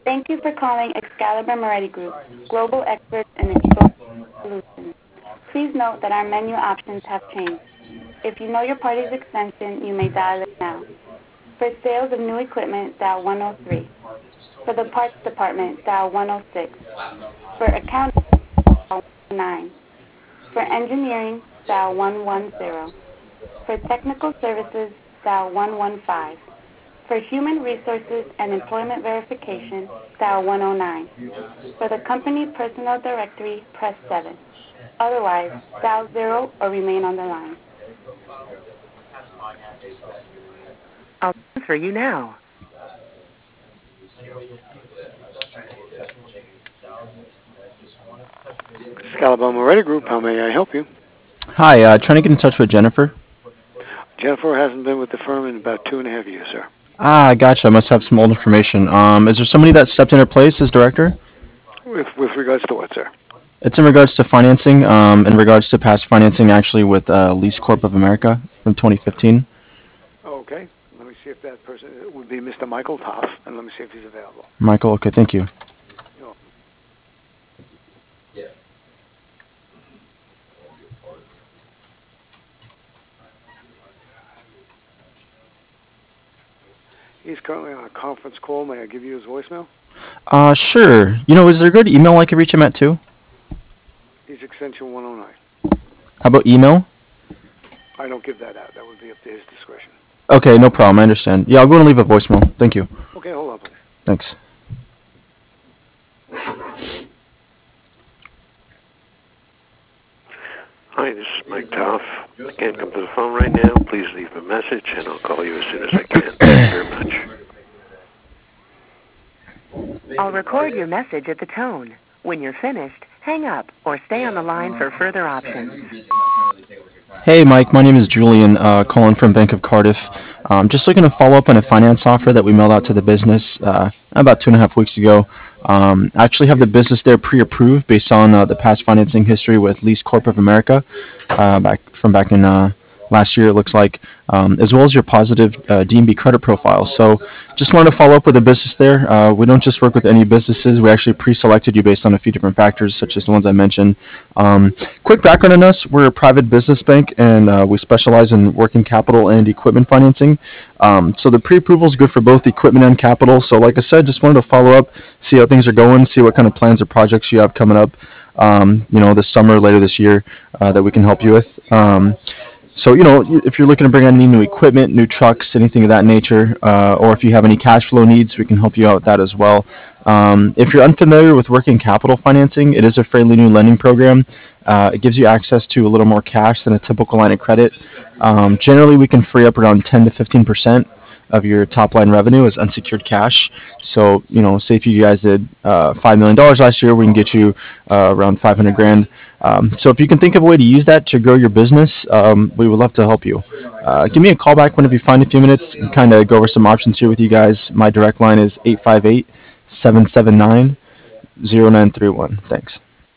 Thank you for calling Excalibur Moretti Group, global experts in explosive solutions. Please note that our menu options have changed. If you know your party's extension, you may dial it now. For sales of new equipment, dial 103. For the parts department, dial 106. For accounting, dial 109. For engineering, dial 110. For technical services, dial 115. For human resources and employment verification, dial 109. For the company personnel directory, press 7. Otherwise, dial 0 or remain on the line. I'll transfer you now. Excalibur Moretti Group, how may I help you? Hi, trying to get in touch with Jennifer. Jennifer hasn't been with the firm in about 2.5 years, sir. Ah, gotcha. I must have some old information. Is there somebody that stepped in her place as director? With regards to what, sir? It's in regards to financing, in regards to past financing actually with Lease Corp of America from 2015. Okay, let me see if that person it would be Mr. Michael Toff, and let me see if he's available. Michael, okay, thank you. He's currently on a conference call. May I give you his voicemail? Sure. Is there a good email I could reach him at too? He's extension 109. How about email? I don't give that out. That would be up to his discretion. Okay, no problem. I understand. Yeah, I'll go and leave a voicemail. Thank you. Okay, hold on, please. Thanks. Hi, this is Mike Toff. I can't come to the phone right now. Please leave a message, and I'll call you as soon as I can. Thank you very much. I'll record your message at the tone. When you're finished, hang up or stay on the line for further options. Hey, Mike. My name is Julian, calling from Bank of Cardiff. Just looking to follow up on a finance offer that we mailed out to the business about 2.5 weeks ago. I actually have the business there pre-approved based on the past financing history with Lease Corp of America back in last year, it looks like, as well as your positive D&B credit profile. So just wanted to follow up with the business there. We don't just work with any businesses. We actually pre-selected you based on a few different factors, such as the ones I mentioned. Quick background on us. We're a private business bank, and we specialize in working capital and equipment financing. So the pre-approval is good for both equipment and capital. So like I said, just wanted to follow up, see how things are going, see what kind of plans or projects you have coming up, this summer, later this year, that we can help you with. So, if you're looking to bring on any new equipment, new trucks, anything of that nature, or if you have any cash flow needs, we can help you out with that as well. If you're unfamiliar with working capital financing, it is a fairly new lending program. It gives you access to a little more cash than a typical line of credit. Generally, we can free up around 10 to 15% of your top line revenue as unsecured cash. So, say if you guys did $5 million last year, we can get you around 500 grand. So if you can think of a way to use that to grow your business, we would love to help you. Give me a call back whenever you find a few minutes and kind of go over some options here with you guys. My direct line is 858-779-0931. Thanks.